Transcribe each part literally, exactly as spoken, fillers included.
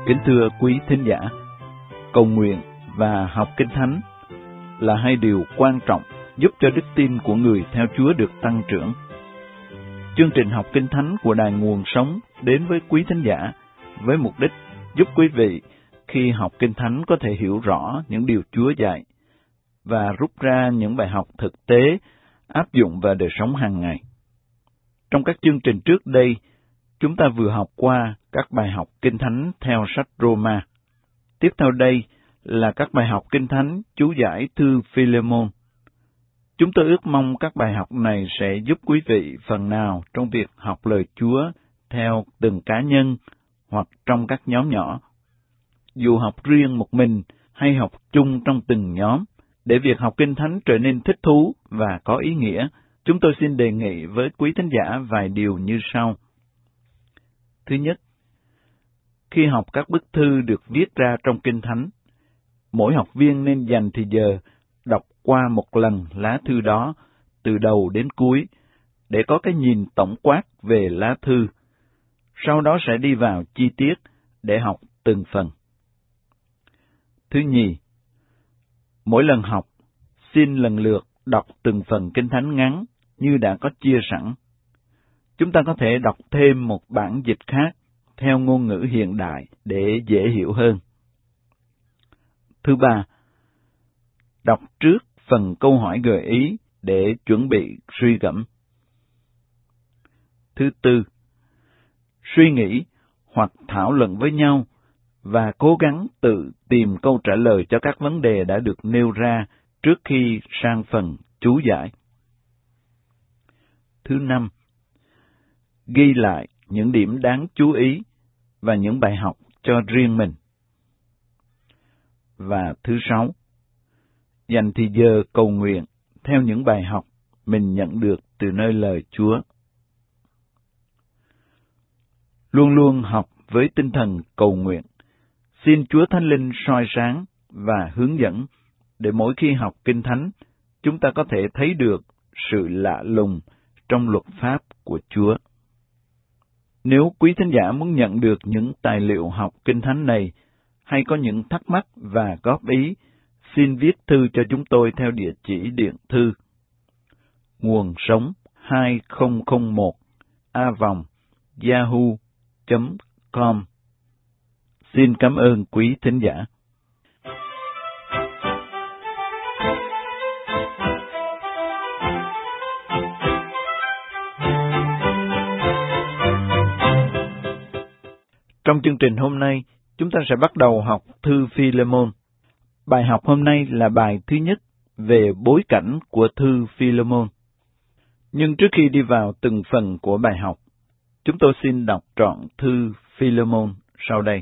Kính thưa quý thính giả, cầu nguyện và học Kinh Thánh là hai điều quan trọng giúp cho đức tin của người theo Chúa được tăng trưởng. Chương trình học Kinh Thánh của Đài Nguồn Sống đến với quý thính giả với mục đích giúp quý vị khi học Kinh Thánh có thể hiểu rõ những điều Chúa dạy và rút ra những bài học thực tế áp dụng vào đời sống hàng ngày. Trong các chương trình trước đây, chúng ta vừa học qua các bài học Kinh Thánh theo sách Roma. Tiếp theo đây là các bài học Kinh Thánh chú giải thư Phi-lê-môn. Chúng tôi ước mong các bài học này sẽ giúp quý vị phần nào trong việc học lời Chúa theo từng cá nhân hoặc trong các nhóm nhỏ. Dù học riêng một mình hay học chung trong từng nhóm, để việc học Kinh Thánh trở nên thích thú và có ý nghĩa, chúng tôi xin đề nghị với quý thính giả vài điều như sau. Thứ nhất, khi học các bức thư được viết ra trong Kinh Thánh, mỗi học viên nên dành thời giờ đọc qua một lần lá thư đó từ đầu đến cuối để có cái nhìn tổng quát về lá thư. Sau đó sẽ đi vào chi tiết để học từng phần. Thứ nhì, mỗi lần học, xin lần lượt đọc từng phần Kinh Thánh ngắn như đã có chia sẵn. Chúng ta có thể đọc thêm một bản dịch khác theo ngôn ngữ hiện đại để dễ hiểu hơn. Thứ ba, đọc trước phần câu hỏi gợi ý để chuẩn bị suy gẫm. Thứ tư, suy nghĩ hoặc thảo luận với nhau và cố gắng tự tìm câu trả lời cho các vấn đề đã được nêu ra trước khi sang phần chú giải. Thứ năm, ghi lại những điểm đáng chú ý và những bài học cho riêng mình. Và thứ sáu, dành thời giờ cầu nguyện theo những bài học mình nhận được từ nơi lời Chúa. Luôn luôn học với tinh thần cầu nguyện, xin Chúa Thánh Linh soi sáng và hướng dẫn để mỗi khi học Kinh Thánh, chúng ta có thể thấy được sự lạ lùng trong luật pháp của Chúa. Nếu quý thính giả muốn nhận được những tài liệu học Kinh Thánh này, hay có những thắc mắc và góp ý, xin viết thư cho chúng tôi theo địa chỉ điện thư nguồn sống hai không không một a vòng yahoo chấm com. Xin cảm ơn quý thính giả. Trong chương trình hôm nay, chúng ta sẽ bắt đầu học thư Phi-lê-môn. Bài học hôm nay là bài thứ nhất về bối cảnh của thư Phi-lê-môn. Nhưng trước khi đi vào từng phần của bài học, chúng tôi xin đọc trọn thư Phi-lê-môn sau đây.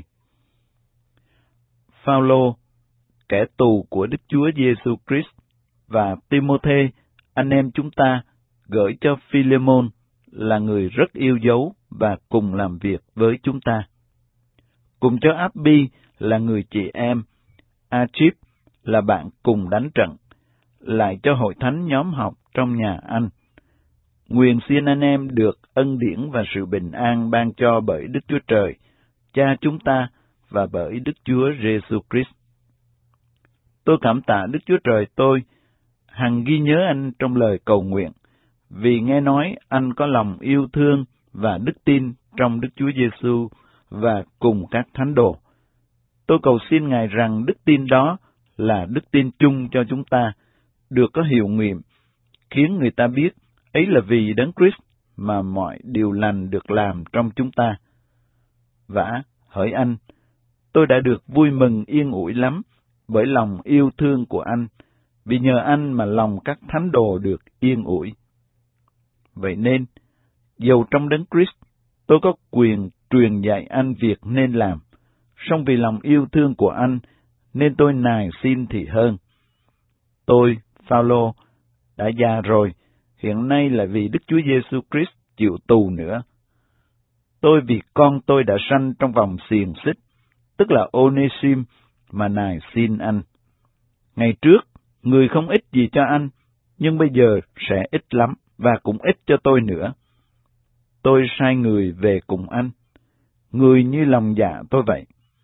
Phao-lô, kẻ tù của Đức Chúa Giêsu Christ, và Ti-mô-thê, anh em chúng ta, gửi cho Phi-lê-môn là người rất yêu dấu và cùng làm việc với chúng ta. Cùng cho Áp-bi là người chị em, A-chíp là bạn cùng đánh trận, lại cho hội thánh nhóm học trong nhà anh. Nguyện xin anh em được ân điển và sự bình an ban cho bởi Đức Chúa Trời, Cha chúng ta, và bởi Đức Chúa Giêsu Christ. Tôi cảm tạ Đức Chúa Trời tôi, hằng ghi nhớ anh trong lời cầu nguyện, vì nghe nói anh có lòng yêu thương và đức tin trong Đức Chúa Giêsu và cùng các thánh đồ. Tôi cầu xin Ngài rằng đức tin đó là đức tin chung cho chúng ta, được có hiệu nghiệm, khiến người ta biết ấy là vì Đấng Christ mà mọi điều lành được làm trong chúng ta. Vả, hỡi anh, tôi đã được vui mừng yên ủi lắm bởi lòng yêu thương của anh, vì nhờ anh mà lòng các thánh đồ được yên ủi. Vậy nên, dầu trong Đấng Christ, tôi có quyền truyền dạy anh việc nên làm, song vì lòng yêu thương của anh, nên tôi nài xin thì hơn. Tôi, Phao-lô, đã già rồi, hiện nay là vì Đức Chúa Giêsu Christ chịu tù nữa. Tôi vì con tôi đã sanh trong vòng xiềng xích, tức là Ô-nê-sim, mà nài xin anh. Ngày trước, người không ích gì cho anh, nhưng bây giờ sẽ ích lắm, và cũng ích cho tôi nữa. Tôi sai người về cùng anh, người như lòng dạ tôi vậy.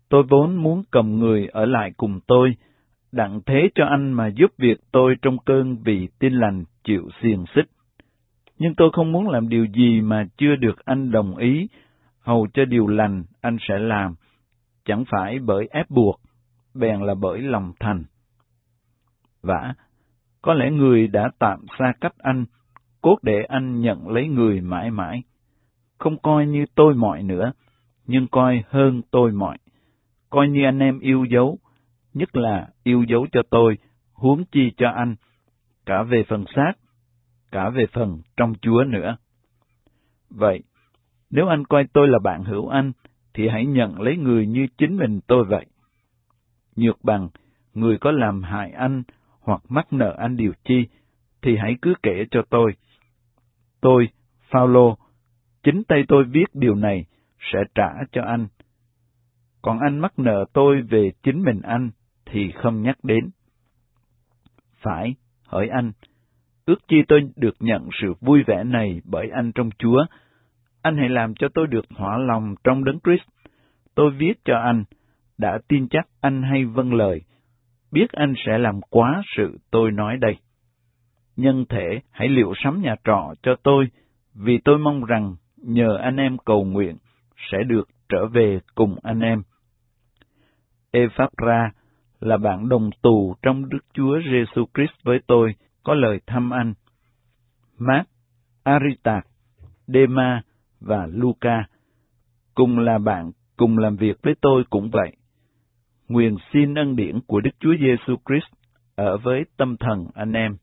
Tôi vốn muốn cầm người ở lại cùng tôi, đặng thế cho anh mà giúp việc tôi trong cơn vì tin lành chịu xiềng xích. Nhưng tôi không muốn làm điều gì mà chưa được anh đồng ý, hầu cho điều lành anh sẽ làm, chẳng phải bởi ép buộc, bèn là bởi lòng thành. Vả, có lẽ người đã tạm xa cách anh, cốt để anh nhận lấy người mãi mãi, không coi như tôi mọi nữa, nhưng coi hơn tôi mọi, coi như anh em yêu dấu, nhất là yêu dấu cho tôi, huống chi cho anh, cả về phần xác, cả về phần trong Chúa nữa. Vậy, nếu anh coi tôi là bạn hữu anh, thì hãy nhận lấy người như chính mình tôi vậy. Nhược bằng, người có làm hại anh, hoặc mắc nợ anh điều chi, thì hãy cứ kể cho tôi. Tôi, Phao-lô, chính tay tôi viết điều này, sẽ trả cho anh. Còn anh mắc nợ tôi về chính mình anh, thì không nhắc đến. Phải, hỡi anh, ước chi tôi được nhận sự vui vẻ này bởi anh trong Chúa. Anh hãy làm cho tôi được thỏa lòng trong Đấng Christ. Tôi viết cho anh, đã tin chắc anh hay vâng lời, biết anh sẽ làm quá sự tôi nói đây. Nhân thể hãy liệu sắm nhà trọ cho tôi, vì tôi mong rằng nhờ anh em cầu nguyện sẽ được trở về cùng anh em. Ephapra là bạn đồng tù trong Đức Chúa Giêsu Christ với tôi, có lời thăm anh. Mark, Aristarch, Dema và Luca, cùng là bạn, cùng làm việc với tôi cũng vậy. Nguyện xin ân điển của Đức Chúa Giêsu Christ ở với tâm thần anh em.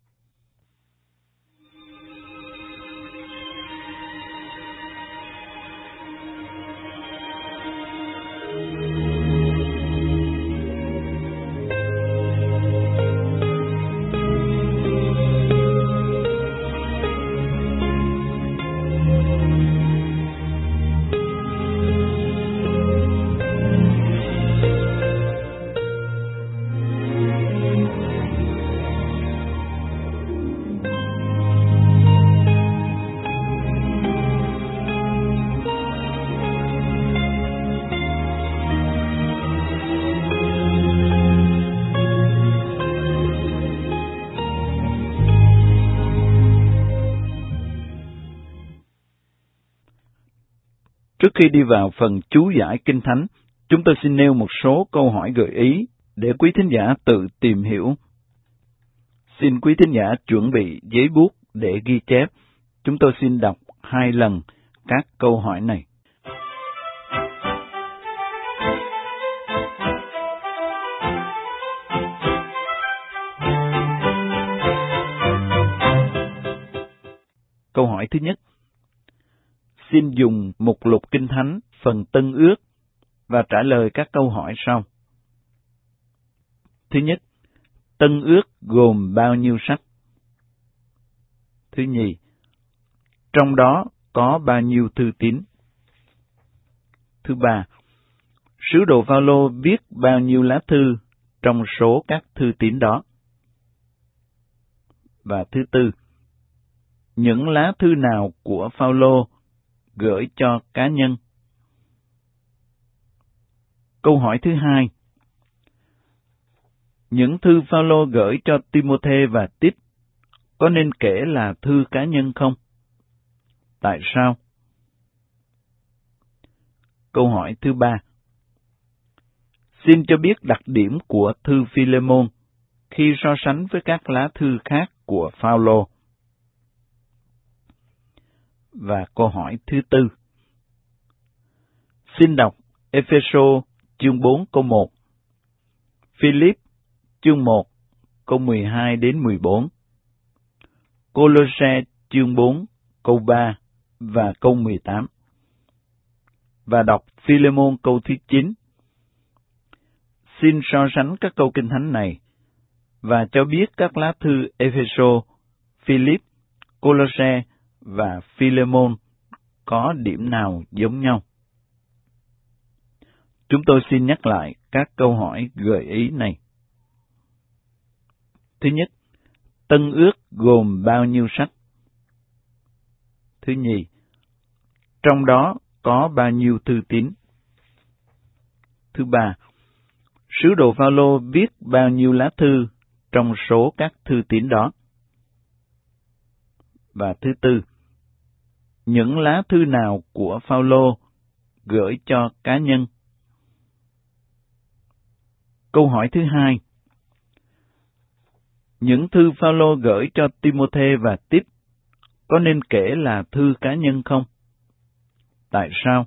Trước khi đi vào phần chú giải Kinh Thánh, chúng tôi xin nêu một số câu hỏi gợi ý để quý thính giả tự tìm hiểu. Xin quý thính giả chuẩn bị giấy bút để ghi chép. Chúng tôi xin đọc hai lần các câu hỏi này. Câu hỏi thứ nhất. Xin dùng mục lục Kinh Thánh phần Tân Ước và trả lời các câu hỏi sau. Thứ nhất, Tân Ước gồm bao nhiêu sách? Thứ nhì, trong đó có bao nhiêu thư tín? Thứ ba, sứ đồ Phao-lô viết bao nhiêu lá thư trong số các thư tín đó? Và thứ tư, những lá thư nào của Phao-lô gửi cho cá nhân? Câu hỏi thứ hai. Những thư Phao-lô gửi cho Ti-mô-thê và Tít có nên kể là thư cá nhân không? Tại sao? Câu hỏi thứ ba. Xin cho biết đặc điểm của thư Phi-lê-môn khi so sánh với các lá thư khác của Phao-lô. Và câu hỏi thứ tư. Xin đọc Ê-phê-sô chương bốn câu một, Phi-líp chương một câu mười hai đến mười bốn, Cô-lô-se chương bốn câu ba và câu mười tám. Và đọc Phi-lê-môn câu thứ chín. Xin so sánh các câu Kinh Thánh này và cho biết các lá thư Ê-phê-sô, Phi-líp, Cô-lô-se và Phi-lê-môn có điểm nào giống nhau? Chúng tôi xin nhắc lại các câu hỏi gợi ý này. Thứ nhất, Tân Ước gồm bao nhiêu sách? Thứ nhì, trong đó có bao nhiêu thư tín? thứ ba, sứ đồ Phao-lô viết bao nhiêu lá thư trong số các thư tín đó? Và thứ tư, những lá thư nào của Phao-lô gửi cho cá nhân? Câu hỏi thứ hai, những thư Phao-lô gửi cho Ti-mô-thê và Tít có nên kể là thư cá nhân không? Tại sao?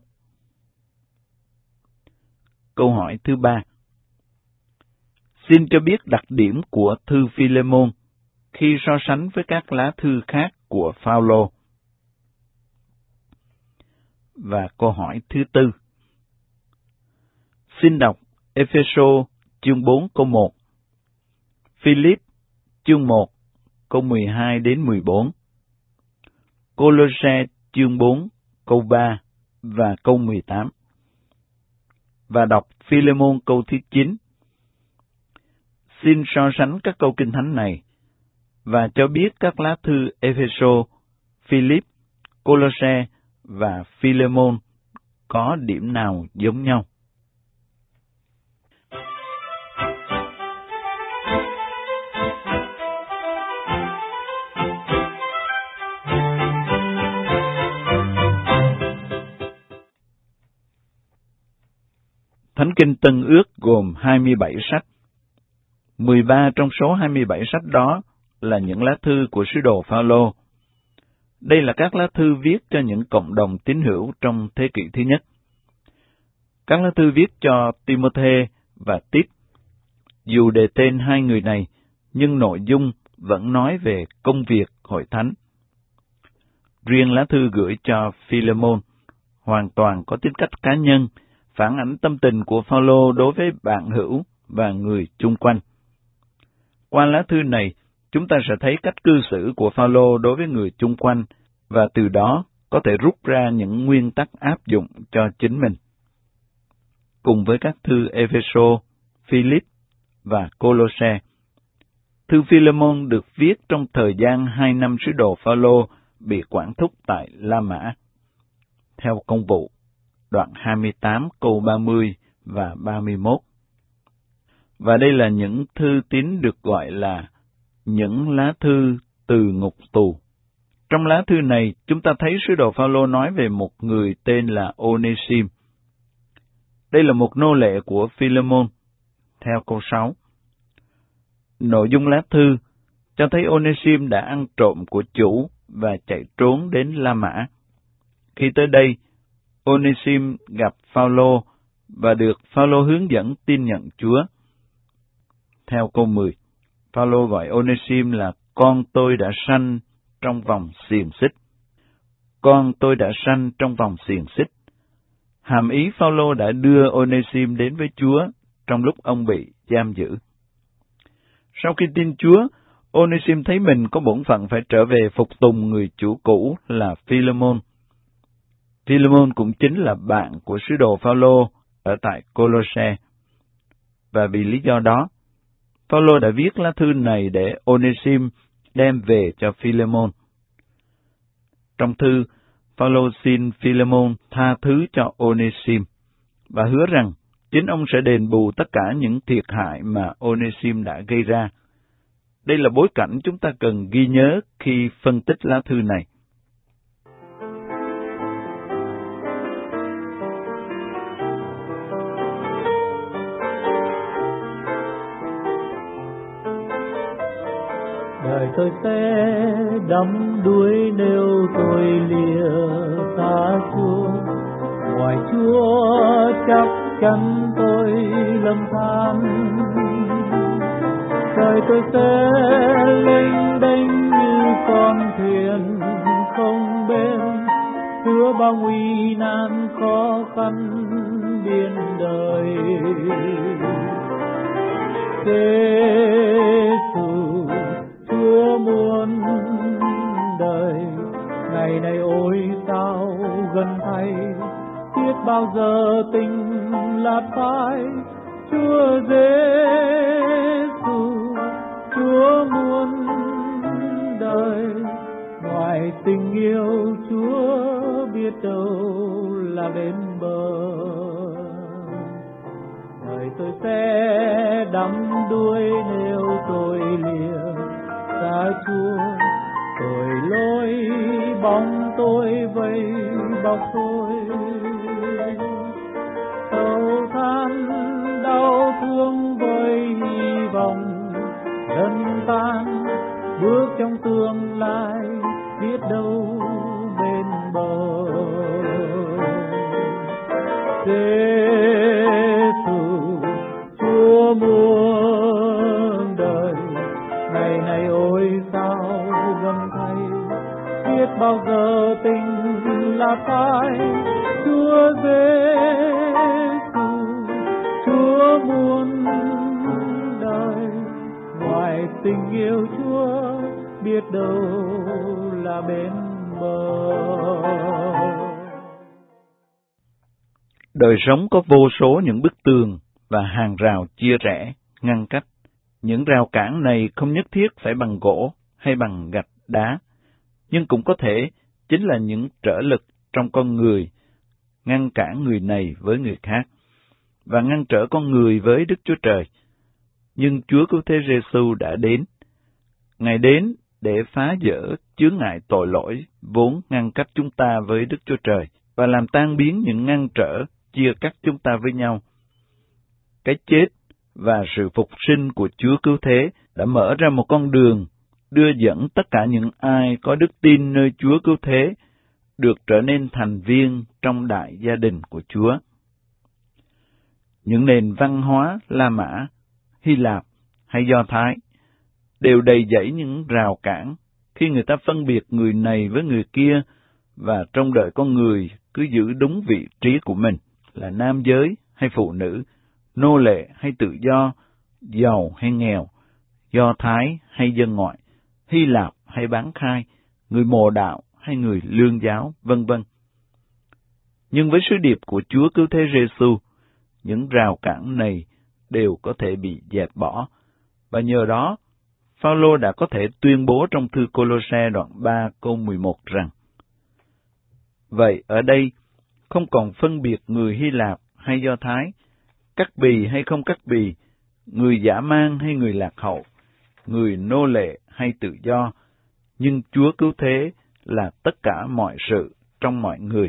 Câu hỏi thứ ba, xin cho biết đặc điểm của thư Phi-lê-môn khi so sánh với các lá thư khác của Phao-lô. Và câu hỏi thứ tư, xin đọc Ê-phê-sô chương bốn câu một, Phi-líp chương một câu mười hai đến mười bốn, Cô-lô-se chương bốn câu ba và câu mười tám. Và đọc Phi-lê-môn câu thứ chín. Xin so sánh các câu Kinh Thánh này và cho biết các lá thư Ê-phê-sô, Phi-líp, Cô-lô-se và Phi-lê-môn có điểm nào giống nhau. Thánh Kinh Tân Ước gồm hai mươi bảy sách. mười ba trong số hai mươi bảy sách đó là những lá thư của sứ đồ Phao-lô. Đây là các lá thư viết cho những cộng đồng tín hữu trong thế kỷ thứ nhất. Các lá thư viết cho Ti-mô-thê và Tít. Dù đề tên hai người này, nhưng nội dung vẫn nói về công việc hội thánh. Riêng lá thư gửi cho Phi-lê-môn hoàn toàn có tính cách cá nhân, phản ánh tâm tình của Phao-lô đối với bạn hữu và người chung quanh. Qua lá thư này, chúng ta sẽ thấy cách cư xử của Phao-lô đối với người chung quanh, và từ đó có thể rút ra những nguyên tắc áp dụng cho chính mình. Cùng với các thư Ê-phê-sô, Phi-líp và Cô-lô-se, thư Phi-lê-môn được viết trong thời gian hai năm sứ đồ Phao-lô bị quản thúc tại La Mã. Theo Công vụ, đoạn hai mươi tám câu ba mươi và ba mươi mốt. Và đây là những thư tín được gọi là những lá thư từ ngục tù. Trong lá thư này, chúng ta thấy sứ đồ Phao-lô nói về một người tên là Ô-nê-sim. Đây là một nô lệ của Phi-lê-môn. Theo câu sáu. Nội dung lá thư cho thấy Ô-nê-sim đã ăn trộm của chủ và chạy trốn đến La Mã. Khi tới đây, Ô-nê-sim gặp Phao-lô và được Phao-lô hướng dẫn tin nhận Chúa. Theo câu mười, Phao-lô gọi Ô-nê-sim là con tôi đã sanh trong vòng xiềng xích. Con tôi đã sanh trong vòng xiềng xích. Hàm ý Phao-lô đã đưa Ô-nê-sim đến với Chúa trong lúc ông bị giam giữ. Sau khi tin Chúa, Ô-nê-sim thấy mình có bổn phận phải trở về phục tùng người chủ cũ là Phi-lê-môn. Phi-lê-môn cũng chính là bạn của sứ đồ Phao-lô ở tại Cô-lô-se. Và vì lý do đó, Phao-lô đã viết lá thư này để Ô-nê-sim đem về cho Phi-lê-môn. Trong thư, Phao-lô xin Phi-lê-môn tha thứ cho Ô-nê-sim và hứa rằng chính ông sẽ đền bù tất cả những thiệt hại mà Ô-nê-sim đã gây ra. Đây là bối cảnh chúng ta cần ghi nhớ khi phân tích lá thư này. Đời tôi sẽ đắm đuối nếu tôi lìa xa Chúa. Ngoài Chúa chắc chắn tôi lầm than. Đời tôi sẽ lênh đênh như con thuyền không bên, giữa bao nguy nan khó khăn biển đời. Giê-xu Chúa muôn đời, ngày này ôi sao gần thay, biết bao giờ tình lạt phai. Chúa Giê-xu, Chúa muôn đời, ngoài tình yêu Chúa biết đâu là bên bờ. tôi sẽ đắm đuối nếu tôi lìa xa Chúa. Tội lỗi bóng tôi vây bọc tôi, sầu than đau thương với hy vọng dần tan, bước trong tương lai biết đâu bên bờ. Giê-xu Chúa muôn đời, ngày này ôi sao gần thay, biết bao giờ tình là phai. Chúa Giê-xu Chúa muôn đời, ngoài tình yêu Chúa biết đâu là bên bờ. Đời sống có vô số những bức tường và hàng rào chia rẽ, ngăn cách. Những rào cản này không nhất thiết phải bằng gỗ hay bằng gạch đá, nhưng cũng có thể chính là những trở lực trong con người, ngăn cản người này với người khác, và ngăn trở con người với Đức Chúa Trời. Nhưng Chúa Cứu Thế Giê-xu đã đến. Ngài đến để phá vỡ chướng ngại tội lỗi vốn ngăn cách chúng ta với Đức Chúa Trời, và làm tan biến những ngăn trở chia cắt chúng ta với nhau. Cái chết và sự phục sinh của Chúa Cứu Thế đã mở ra một con đường đưa dẫn tất cả những ai có đức tin nơi Chúa Cứu Thế được trở nên thành viên trong đại gia đình của Chúa. Những nền văn hóa La Mã, Hy Lạp hay Do Thái đều đầy dẫy những rào cản khi người ta phân biệt người này với người kia, và trông đợi con người cứ giữ đúng vị trí của mình, là nam giới hay phụ nữ, nô lệ hay tự do, giàu hay nghèo, Do Thái hay dân ngoại, Hy Lạp hay bán khai, người mồ đạo hay người lương giáo, vân vân. Nhưng với sứ điệp của Chúa Cứu Thế Giê-xu, những rào cản này đều có thể bị dẹp bỏ, và nhờ đó, Phao-lô đã có thể tuyên bố trong thư Cô-lô-se đoạn ba câu mười một rằng: Vậy ở đây không còn phân biệt người Hy Lạp hay Do Thái, cắt bì hay không cắt bì, người dã man hay người lạc hậu, người nô lệ hay tự do, nhưng Chúa Cứu Thế là tất cả mọi sự trong mọi người.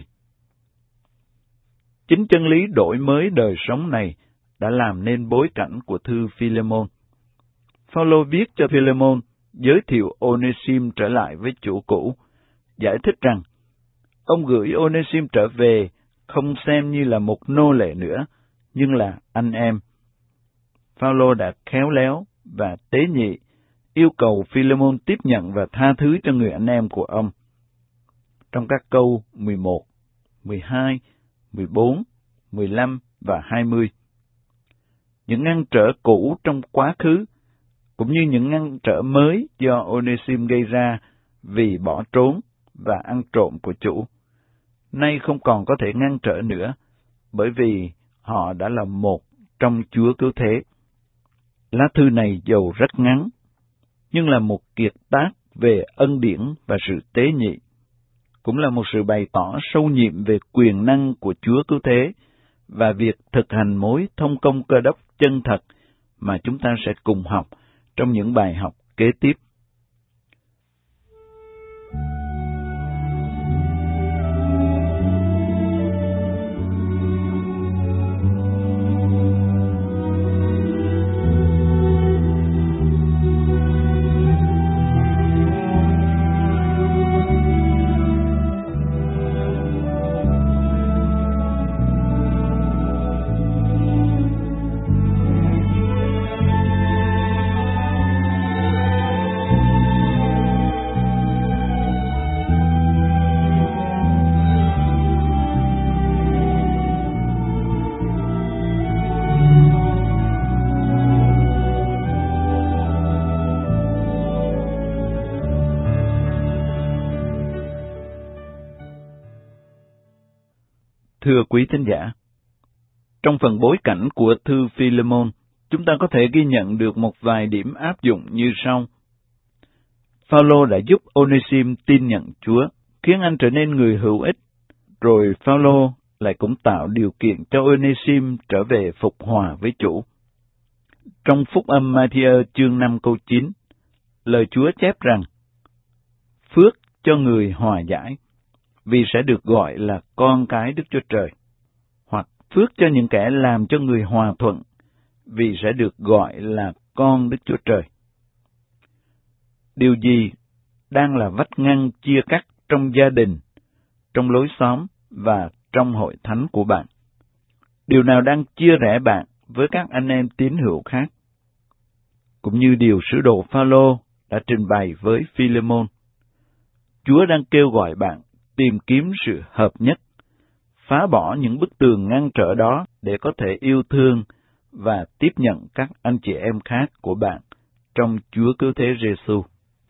Chính chân lý đổi mới đời sống này đã làm nên bối cảnh của thư Phi-lê-môn. Phao-lô viết cho Phi-lê-môn giới thiệu Ô-nê-sim trở lại với chủ cũ, giải thích rằng ông gửi Ô-nê-sim trở về không xem như là một nô lệ nữa, nhưng là anh em. Phao-lô đã khéo léo và tế nhị yêu cầu Phi-lê-môn tiếp nhận và tha thứ cho người anh em của ông. Trong các câu mười một, mười hai, mười bốn, mười lăm và hai mươi. Những ngăn trở cũ trong quá khứ, cũng như những ngăn trở mới do Ô-nê-sim gây ra vì bỏ trốn và ăn trộm của chủ, nay không còn có thể ngăn trở nữa, bởi vì họ đã là một trong Chúa Cứu Thế. Lá thư này dầu rất ngắn, nhưng là một kiệt tác về ân điển và sự tế nhị, cũng là một sự bày tỏ sâu nhiệm về quyền năng của Chúa Cứu Thế và việc thực hành mối thông công Cơ Đốc chân thật mà chúng ta sẽ cùng học trong những bài học kế tiếp. Thưa quý thính giả, trong phần bối cảnh của thư Phi-lê-môn, chúng ta có thể ghi nhận được một vài điểm áp dụng như sau. Phao-lô đã giúp Ô-nê-sim tin nhận Chúa, khiến anh trở nên người hữu ích. Rồi Phao-lô lại cũng tạo điều kiện cho Onêsim trở về phục hòa với chủ. Trong phúc âm Ma-thi-ơ chương năm câu chín, lời Chúa chép rằng, phước cho người hòa giải, vì sẽ được gọi là con cái Đức Chúa Trời, hoặc phước cho những kẻ làm cho người hòa thuận, vì sẽ được gọi là con Đức Chúa Trời. Điều gì đang là vách ngăn chia cắt trong gia đình, trong lối xóm và trong hội thánh của bạn? Điều nào đang chia rẽ bạn với các anh em tín hữu khác? Cũng như điều sứ đồ Phao-lô đã trình bày với Phi-lê-môn, Chúa đang kêu gọi bạn tìm kiếm sự hợp nhất, phá bỏ những bức tường ngăn trở đó để có thể yêu thương và tiếp nhận các anh chị em khác của bạn trong Chúa Cứu Thế Giê-xu.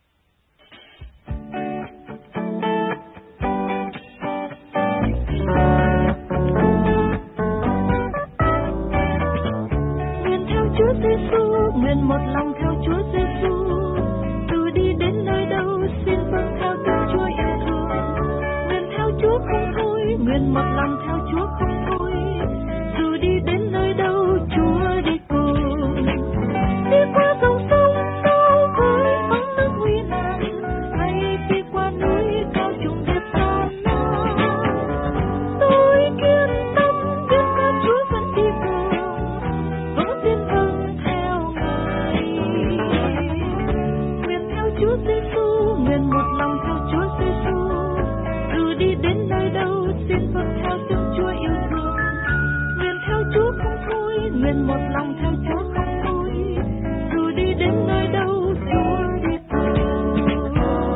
Nguyện theo Chúa Giê-xu, nguyện một lòng theo Chúa Giê-xu, dù đi đến nơi đâu xin vâng theo tiếng Chúa yêu thương. Nguyện theo Chúa không thôi, nguyện một lòng theo Chúa không thôi, dù đi đến nơi đâu Chúa đi cùng. Đi qua dòng sông sâu với vắng nước nguy nan, hay đi qua núi cao trùng điệp gian nan, tôi kiên tâm biết có Chúa vẫn đi cùng, vẫn tin vâng theo Ngài. Nguyện theo Chúa Giê-xu, nguyện một lòng theo Chúa Giê-xu, dù đi đến nơi đâu xin vâng theo tiếng Chúa yêu thương. Nguyện theo Chúa không thôi, nguyện một lòng theo Chúa không thôi, dù đi đến nơi đâu Chúa đi cùng.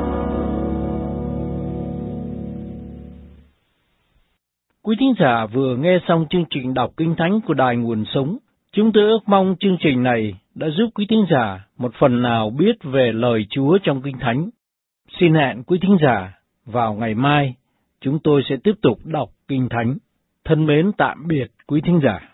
Quý thính giả vừa nghe xong chương trình đọc Kinh Thánh của Đài Nguồn Sống. Chúng tôi ước mong chương trình này đã giúp quý thính giả một phần nào biết về lời Chúa trong Kinh Thánh. Xin hẹn quý thính giả vào ngày mai, chúng tôi sẽ tiếp tục đọc Kinh Thánh. Thân mến tạm biệt quý thính giả.